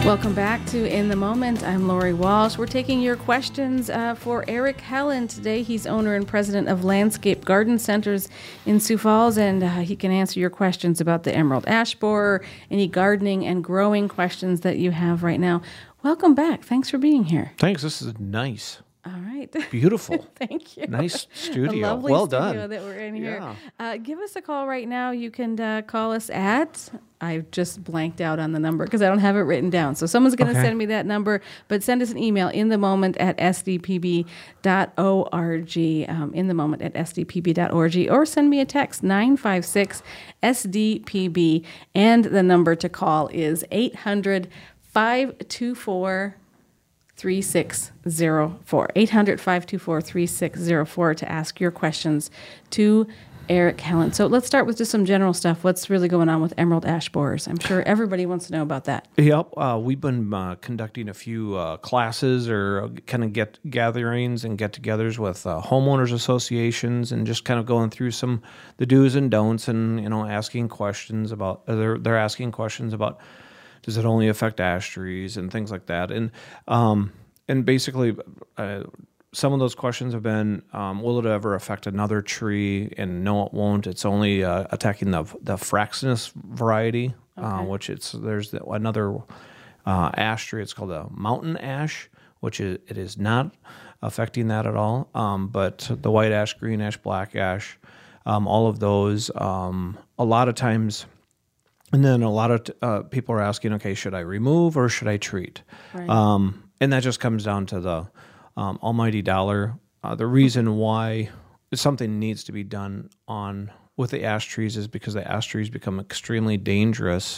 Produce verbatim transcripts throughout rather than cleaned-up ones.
Welcome back to In the Moment. I'm Lori Walsh. We're taking your questions uh, for Eric Helen today. He's owner and president of Landscape Garden Centers in Sioux Falls, and uh, he can answer your questions about the emerald ash borer, any gardening and growing questions that you have right now. Welcome back. Thanks for being here. Thanks. This is nice. All right. Beautiful. Thank you. Nice studio. A lovely well studio done. that we're in here. Yeah. Uh, give us a call right now. You can uh, call us at, I just blanked out on the number because I don't have it written down. So someone's going to Okay. send me that number, but send us an email in the moment at s d p b dot org, um, in the moment at s d p b dot org, or send me a text, nine five six S D P B, and the number to call is eight hundred, five two four, three six zero four. eight hundred, five two four, three six zero four to ask your questions to Eric Helen. So let's start with just some general stuff. What's really going on with emerald ash borers? I'm sure everybody wants to know about that. Yep. Uh, we've been uh, conducting a few uh, classes or kind of get gatherings and get-togethers with uh, homeowners associations, and just kind of going through some the do's and don'ts, and you know asking questions about. Uh, they're they're asking questions about, does it only affect ash trees and things like that, and um, and basically. Uh, Some of those questions have been, um, will it ever affect another tree? And no, it won't. It's only uh, attacking the the Fraxinus variety, Okay. uh, which it's there's the, another uh, ash tree. It's called a mountain ash, which is, it is not affecting that at all. Um, but the white ash, green ash, black ash, um, all of those, um, a lot of times. And then a lot of uh, people are asking, okay, should I remove or should I treat? Right. Um, and that just comes down to the Um, almighty dollar. Uh, the reason why something needs to be done on with the ash trees is because the ash trees become extremely dangerous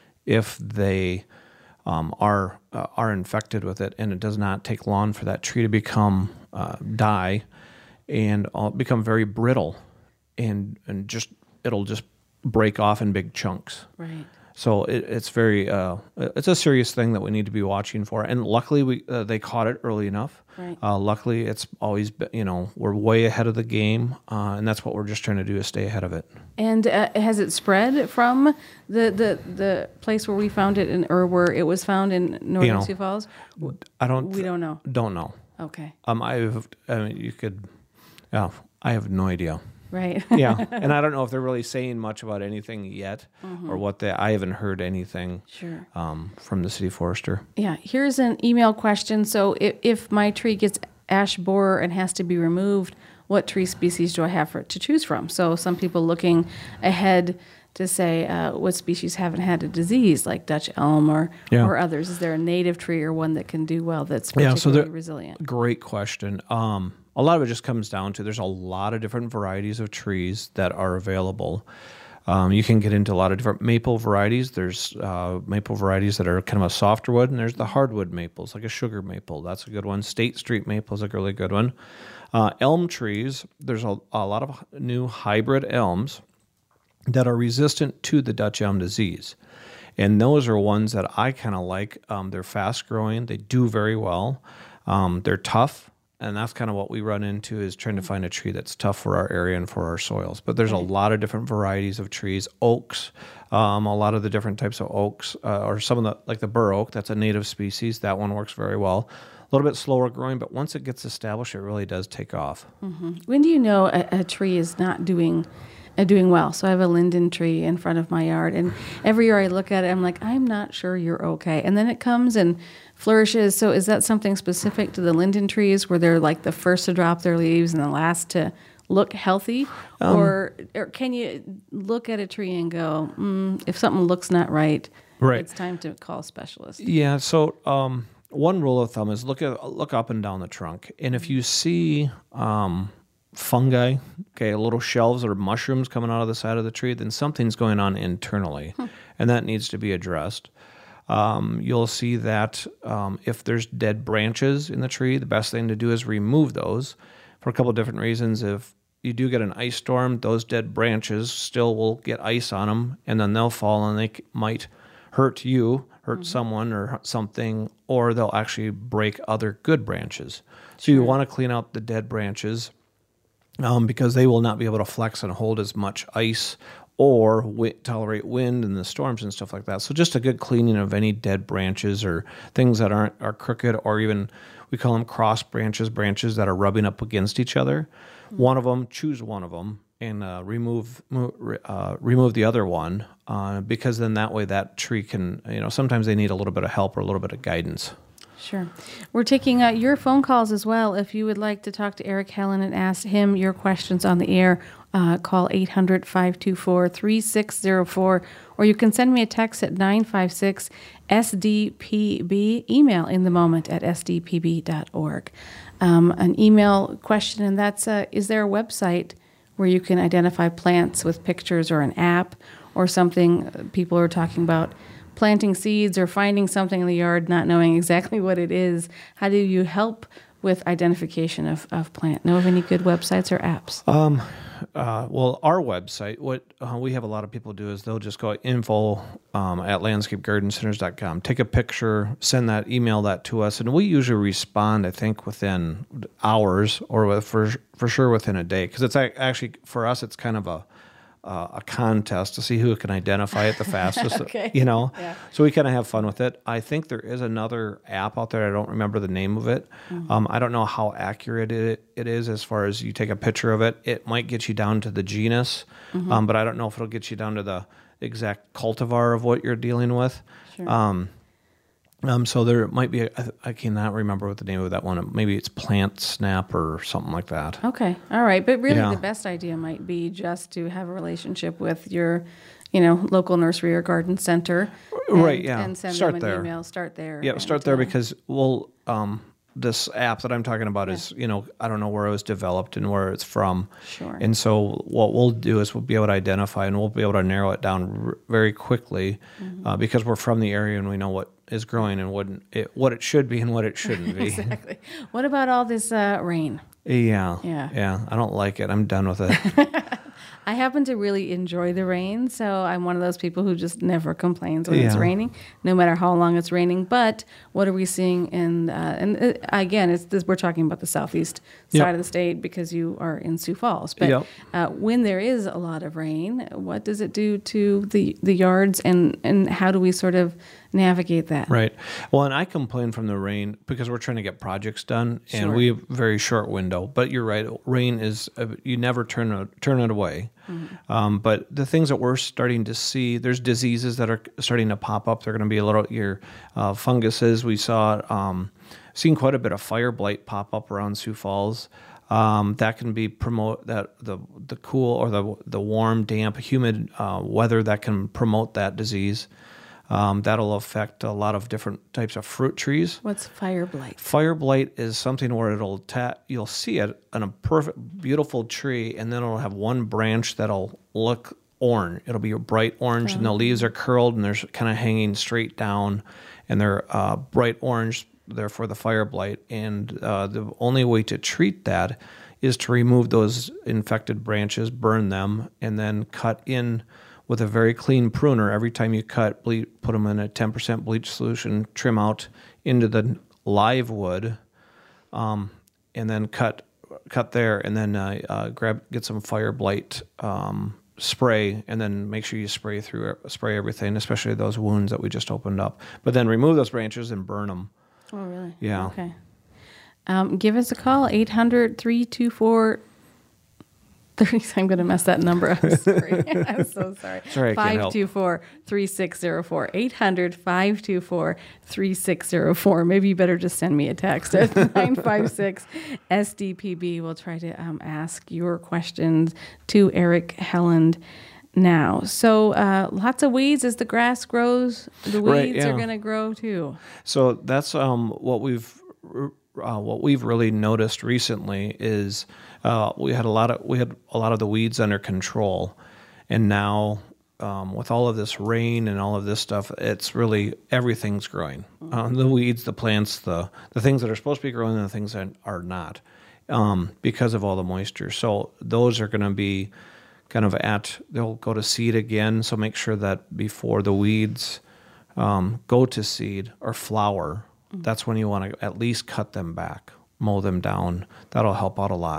if they um, are uh, are infected with it, and it does not take long for that tree to become uh, die and uh, become very brittle, and and just it'll just break off in big chunks. Right. So it, it's very, uh, it's a serious thing that we need to be watching for. And luckily, we uh, they caught it early enough. Right. Uh, luckily, it's always been, you know, we're way ahead of the game, uh, and that's what we're just trying to do, is stay ahead of it. And uh, has it spread from the, the, the place where we found it, in, or where it was found in northern You know, Sioux Falls? I don't. We don't know. Don't know. Okay. Um, I've. I mean, you could. Yeah, I have no idea. Right. Yeah, and I don't know if they're really saying much about anything yet, or what they. I haven't heard anything. Sure. Um, from the city forester. Yeah, here's an email question. So if, if my tree gets ash borer and has to be removed, what tree species do I have for, to choose from? So some people looking ahead to say uh, what species haven't had a disease, like Dutch elm or, Yeah. or others. Is there a native tree or one that can do well that's particularly Yeah, so there- resilient? Great question. Um, a lot of it just comes down to there's a lot of different varieties of trees that are available. Um, you can get into a lot of different maple varieties. There's uh, maple varieties that are kind of a softer wood, and there's the hardwood maples, like a sugar maple. That's a good one. State Street maple is a really good one. Uh, elm trees, there's a, a lot of new hybrid elms that are resistant to the Dutch elm disease. And those are ones that I kind of like. Um, they're fast growing. They do very well. Um, they're tough. And that's kind of what we run into, is trying to find a tree that's tough for our area and for our soils. But there's a lot of different varieties of trees. Oaks, um, a lot of the different types of oaks, uh, or some of the, like the bur oak, that's a native species. That one works very well. A little bit slower growing, but once it gets established, it really does take off. Mm-hmm. When do you know a, a tree is not doing uh, doing well? So I have a linden tree in front of my yard, and every year I look at it, I'm like, I'm not sure you're okay. And then it comes and flourishes. So is that something specific to the linden trees, where they're like the first to drop their leaves and the last to look healthy? Um, or, or can you look at a tree and go, mm, if something looks not right, Right. it's time to call a specialist? Yeah, so um, one rule of thumb is look at look up and down the trunk, and if you see um, fungi, okay, little shelves or mushrooms coming out of the side of the tree, then something's going on internally, hmm. and that needs to be addressed. Um, you'll see that um, if there's dead branches in the tree, the best thing to do is remove those for a couple of different reasons. If you do get an ice storm, those dead branches still will get ice on them, and then they'll fall, and they might hurt you, hurt mm-hmm. someone or something, or they'll actually break other good branches. So sure. you want to clean out the dead branches um, because they will not be able to flex and hold as much ice or wi- tolerate wind and the storms and stuff like that. So just a good cleaning of any dead branches or things that aren't are crooked, or even we call them cross branches, branches that are rubbing up against each other. Mm-hmm. One of them, choose one of them and uh, remove uh, remove the other one, uh, because then that way that tree can, you know, sometimes they need a little bit of help or a little bit of guidance. Sure. We're taking uh, your phone calls as well. If you would like to talk to Eric Helen and ask him your questions on the air, uh, call eight hundred, five two four, three six zero four, or you can send me a text at nine five six S D P B, email in the moment at s d p b dot org. Um, an email question, and that's, uh, is there a website where you can identify plants with pictures, or an app or something? People are talking about planting seeds or finding something in the yard, not knowing exactly what it is. How do you help with identification of, of plant? Know of any good websites or apps? Um, uh, well, our website, what uh, we have a lot of people do is they'll just go info um, at landscape garden centers dot com, take a picture, send that, email that to us, and we usually respond, I think, within hours or with, for for sure within a day, because it's actually, for us, it's kind of a Uh, a contest to see who can identify it the fastest, okay. you know? Yeah. So we kind of have fun with it. I think there is another app out there. I don't remember the name of it. Mm-hmm. Um, I don't know how accurate it, it is as far as you take a picture of it. It might get you down to the genus, mm-hmm. um, but I don't know if it'll get you down to the exact cultivar of what you're dealing with. Sure. Um, Um, so there might be, a, I cannot remember what the name of that one, maybe it's Plant Snap or something like that. Okay. All right. But really Yeah. the best idea might be just to have a relationship with your, you know, local nursery or garden center. And, Right, yeah. And send Start them an there. email. Start there. Yeah, and, start there uh, because we'll, um, this app that I'm talking about Yeah. is, you know, I don't know where it was developed and where it's from. Sure. And so what we'll do is we'll be able to identify and we'll be able to narrow it down r- very quickly Mm-hmm. uh, because we're from the area and we know what is growing and what it, what it should be and what it shouldn't be. Exactly. What about all this uh, rain? Yeah. Yeah. Yeah. I don't like it. I'm done with it. I happen to really enjoy the rain, so I'm one of those people who just never complains when it's Yeah. raining, no matter how long it's raining. But what are we seeing in? Uh, and uh, again, it's this, we're talking about the southeast Yep. side of the state because you are in Sioux Falls. But Yep. uh, when there is a lot of rain, what does it do to the the yards, and and how do we sort of navigate that? Right. Well, and I complain from the rain because we're trying to get projects done, and Sure. we have a very short window. But you're right. Rain is uh, you never turn it, turn it away. Mm-hmm. Um, but the things that we're starting to see, there's diseases that are starting to pop up. They're going to be a little your uh, funguses. We saw um, seen quite a bit of fire blight pop up around Sioux Falls. Um, that can be promote that the the cool or the the warm, damp, humid uh, weather that can promote that disease. Um, that'll affect a lot of different types of fruit trees. What's fire blight? Fire blight is something where it'll ta- you'll see it on a perfect, beautiful tree, and then it'll have one branch that'll look orange. It'll be a bright orange, oh. and the leaves are curled and they're kind of hanging straight down, and they're uh, bright orange. Therefore, the fire blight. And uh, the only way to treat that is to remove those infected branches, burn them, and then cut in with a very clean pruner. Every time you cut, ble- put them in a ten percent bleach solution, trim out into the live wood, um, and then cut cut there, and then uh, uh, grab get some fire blight um, spray, and then make sure you spray through spray everything, especially those wounds that we just opened up. But then remove those branches and burn them. Oh, really? Yeah. Okay. Um, give us a call, eight hundred, three two four, thirty. I'm going to mess that number up. Sorry. I'm so sorry. Sorry, I can't help. five two four, three six zero four. eight hundred, five two four, three six zero four. Maybe you better just send me a text at nine five six S D P B. We'll try to um, ask your questions to Eric Helland now. So uh, lots of weeds as the grass grows. The weeds Right, yeah. are going to grow too. So that's um, what we've uh, what we've really noticed recently is uh, we had a lot of we had a lot of the weeds under control, and now um, with all of this rain and all of this stuff, it's really everything's growing. Uh, the weeds, the plants, the the things that are supposed to be growing, and the things that are not, um, because of all the moisture. So those are going to be kind of at they'll go to seed again. So make sure that before the weeds um, go to seed or flower, that's when you want to at least cut them back, mow them down. That'll help out a lot.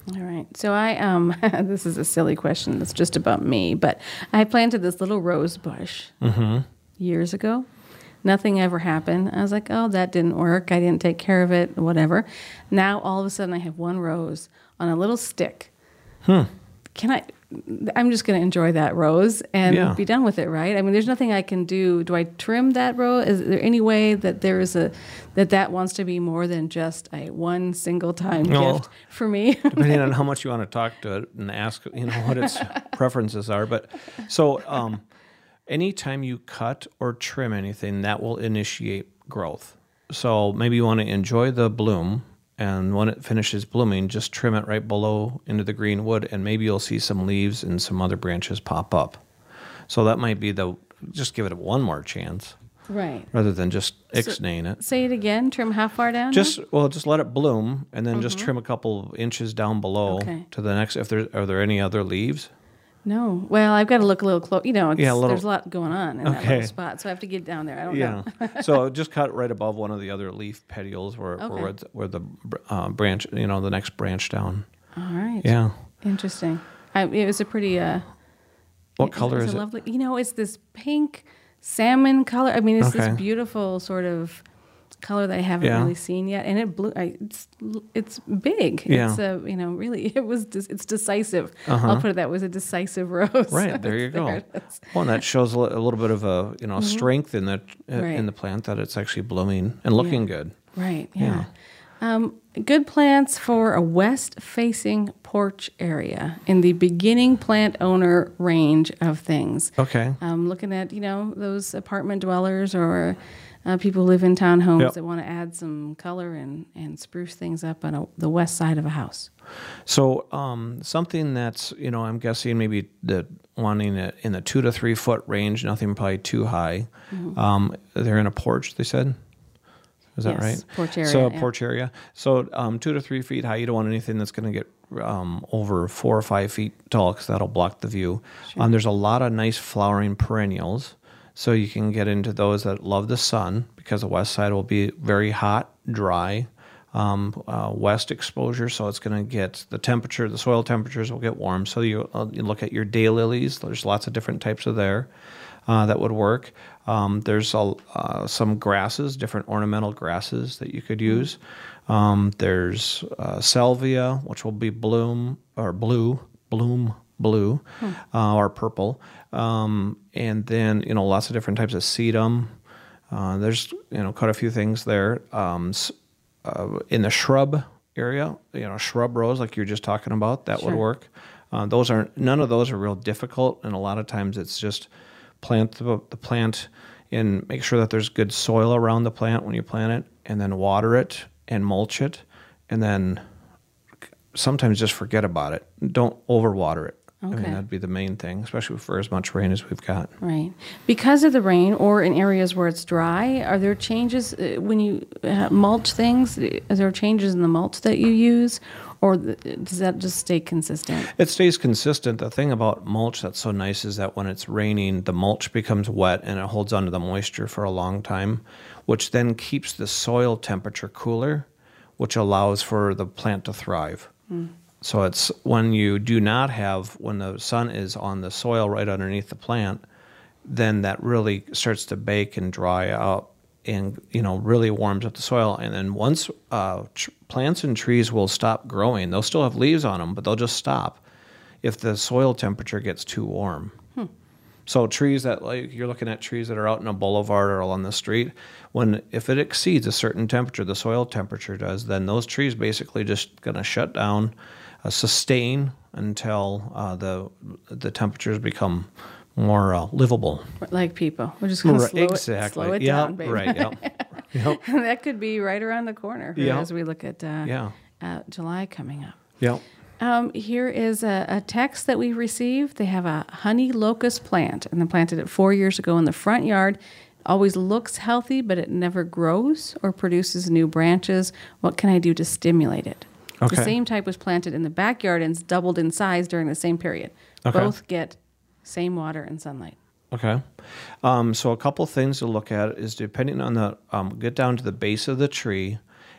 All right. So I um this is a silly question. That's just about me, but I planted this little rose bush Mm-hmm. years ago. Nothing ever happened. I was like, oh, that didn't work. I didn't take care of it, whatever. Now all of a sudden I have one rose on a little stick. Hmm. Can I I'm just going to enjoy that rose and Yeah. be done with it, right? I mean, there's nothing I can do. Do I trim that rose? Is there any way that there is a that that wants to be more than just a one single time No. gift for me? Depending on how much you want to talk to it and ask, you know, what its preferences are. But so um, anytime you cut or trim anything, that will initiate growth. So maybe you want to enjoy the bloom, and when it finishes blooming, just trim it right below into the green wood, and maybe you'll see some leaves and some other branches pop up. So that might be the, just give it one more chance Right. rather than just ixnaying it. Say it again. Trim how far down? Just well, just let it bloom, and then just trim a couple inches down below Okay. to the next. If there are there any other leaves? No. Well, I've got to look a little close. You know, it's, Yeah, a little- there's a lot going on in that Okay. little spot, so I have to get down there. I don't Yeah. know. So just cut right above one of the other leaf petioles, where Okay. where, it's, where the uh, branch, you know, the next branch down. All right. Yeah. Interesting. I, it was a pretty. Uh, What color it's is a it? lovely, you know, it's this pink salmon color. I mean, it's Okay. this beautiful sort of color that I haven't Yeah. really seen yet, and it blew. I, it's it's big. Yeah. It's a you know really it was dis, it's decisive. Uh-huh. I'll put it that was a decisive rose. Right there, you go. it is. Well, and that shows a li- a little bit of a you know strength in the uh, Mm-hmm. Right. in the plant, that it's actually blooming and looking good. Right. Yeah. Um, good plants for a west-facing porch area in the beginning plant owner range of things. Okay. Um, looking at you know those apartment dwellers or uh, people who live in townhomes Yep. that want to add some color and, and spruce things up on a, the west side of a house. So um, something that's, you know, I'm guessing maybe the wanting it in the two to three foot range, nothing probably too high. Mm-hmm. Um, they're in a porch, they said. Is that Yes, right? porch area, So a yeah. porch area. So um, two to three feet high. You don't want anything that's going to get um, over four or five feet tall, because that'll block the view. Um, there's a lot of nice flowering perennials. So you can get into those that love the sun, because the west side will be very hot, dry, um, uh, west exposure. So it's going to get the temperature, the soil temperatures will get warm. So you, uh, you look at your daylilies. There's lots of different types of there uh, that would work. Um, there's a, uh, some grasses, different ornamental grasses that you could use. Um, there's uh, salvia, which will be bloom or blue, bloom blue, uh, or purple. Um, and then, you know, lots of different types of sedum. Uh, there's, you know, quite a few things there. Um, s- uh, in the shrub area, you know, shrub rose, like you're just talking about, that Sure. would work. Uh, those aren't, none of those are real difficult. And a lot of times it's just plant the, the plant and make sure that there's good soil around the plant when you plant it, and then water it and mulch it. And then sometimes just forget about it. Don't overwater it. I Okay. mean, that'd be the main thing, especially for as much rain as we've got. Right. Because of the rain or in areas where it's dry, are there changes uh, when you uh, mulch things? Are there changes in the mulch that you use, or th- does that just stay consistent? It stays consistent. The thing about mulch that's so nice is that when it's raining, the mulch becomes wet and it holds onto the moisture for a long time, which then keeps the soil temperature cooler, which allows for the plant to thrive. Mm. So it's when you do not have, when the sun is on the soil right underneath the plant, then that really starts to bake and dry out and, you know, really warms up the soil. And then once uh, tr- plants and trees will stop growing, they'll still have leaves on them, but they'll just stop if the soil temperature gets too warm. Hmm. So trees that, like, you're looking at trees that are out in a boulevard or along the street, when if it exceeds a certain temperature, the soil temperature does, then those trees basically just going to shut down, uh, sustain until uh, the the temperatures become more uh, livable. Like people, we're just going to Right, slow exactly. it, slow it Yep, down, baby. right, yep. Yep. That could be right around the corner Yep. as we look at uh, Yeah. uh, July coming up. Yep. Um, here is a, a text that we received. They have a honey locust plant, and they planted it four years ago in the front yard. Always looks healthy, but it never grows or produces new branches. What can I do to stimulate it? Okay. The same type was planted in the backyard and it's doubled in size during the same period. Okay. Both get same water and sunlight. Okay. Um, so a couple things to look at is, depending on the, um, get down to the base of the tree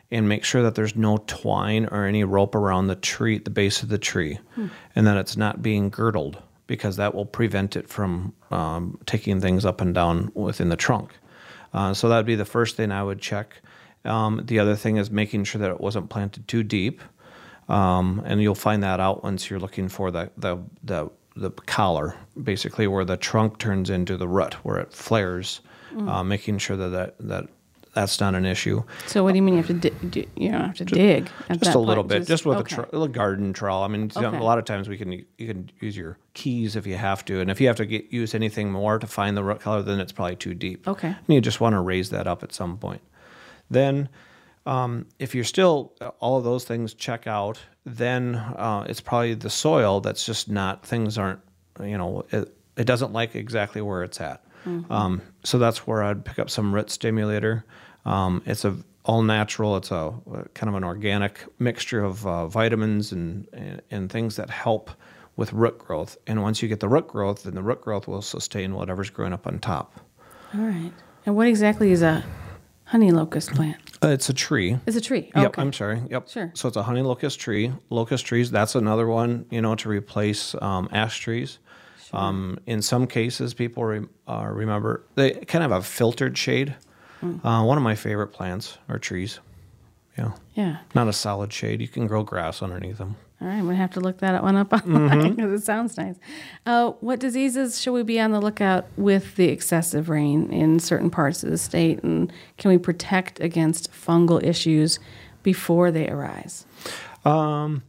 and make sure that there's no twine or any rope around the tree, the base of the tree, hmm. and that it's not being girdled, because that will prevent it from um, taking things up and down within the trunk. Uh, so that would be the first thing I would check. Um, the other thing is making sure that it wasn't planted too deep, um, and you'll find that out once you're looking for the the the the collar, basically where the trunk turns into the root, where it flares, mm. uh, making sure that, that that that's not an issue. So what do you mean you have to dig? You don't have to just, dig at just that a little point. bit, just, just with okay. a, tr- a garden trowel. I mean, okay. a lot of times we can you can use your keys if you have to, and if you have to get, use anything more to find the root collar, then it's probably too deep. Okay, and you just want to raise that up at some point. Then, um, if you're still all of those things check out, then uh, it's probably the soil that's just not things aren't. You know, it, it doesn't like exactly where it's at. Mm-hmm. Um, so that's where I'd pick up some root stimulator. Um, it's a all natural. It's a, a kind of an organic mixture of uh, vitamins and, and and things that help with root growth. And once you get the root growth, then the root growth will sustain whatever's growing up on top. All right. And what exactly is a honey locust plant? Uh, it's a tree. It's a tree. Oh, yep, okay. I'm sorry. Yep. Sure. So it's a honey locust tree. Locust trees, that's another one, you know, to replace um, ash trees. Sure. Um, in some cases, people re- uh, remember, they kind of have a filtered shade. Mm. Uh, one of my favorite plants are trees. Yeah. Yeah. Not a solid shade. You can grow grass underneath them. All right, I'm going to have to look that one up online because mm-hmm. it sounds nice. Uh, what diseases should we be on the lookout with the excessive rain in certain parts of the state? And can we protect against fungal issues before they arise? Um,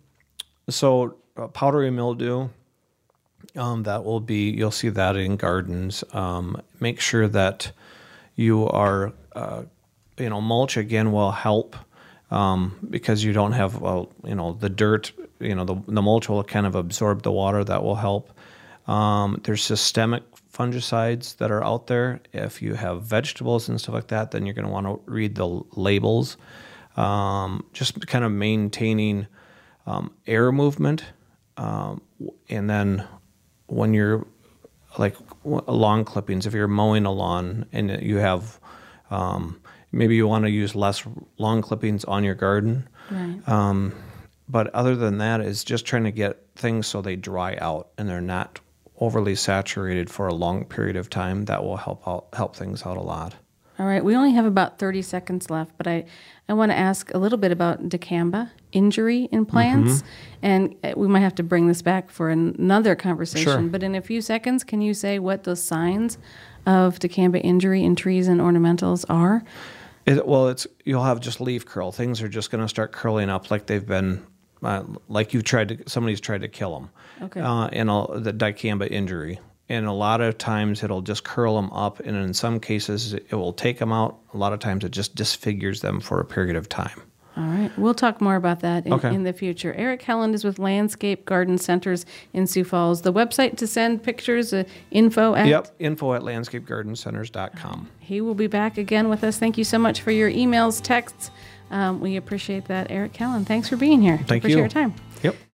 so uh, powdery mildew, um, that will be, you'll see that in gardens. Um, make sure that you are, uh, you know, mulch again will help. Um, because you don't have, well, you know, the dirt, you know, the, the mulch will kind of absorb the water. That will help. Um, there's systemic fungicides that are out there. If you have vegetables and stuff like that, then you're going to want to read the labels. Um, just kind of maintaining um, air movement. Um, and then when you're, like, lawn clippings, if you're mowing a lawn and you have... Um, Maybe you want to use less lawn clippings on your garden. Right. Um, but other than that, it's just trying to get things so they dry out and they're not overly saturated for a long period of time. That will help out, help things out a lot. All right. We only have about thirty seconds left, but I, I want to ask a little bit about dicamba injury in plants. Mm-hmm. And we might have to bring this back for another conversation. Sure. But in a few seconds, can you say what those signs of dicamba injury in trees and ornamentals are? It, well, it's you'll have just leaf curl. Things are just going to start curling up like they've been, uh, like you've tried to, somebody's tried to kill them. Okay. Uh, and a, the dicamba injury. And a lot of times it'll just curl them up, and in some cases it will take them out. A lot of times it just disfigures them for a period of time. All right. We'll talk more about that in, okay. in the future. Eric Helland is with Landscape Garden Centers in Sioux Falls. The website to send pictures, uh, info at? Yep, info at landscape garden centers dot com. He will be back again with us. Thank you so much for your emails, texts. Um, we appreciate that, Eric Helland. Thanks for being here. Thank appreciate you. your time. Yep.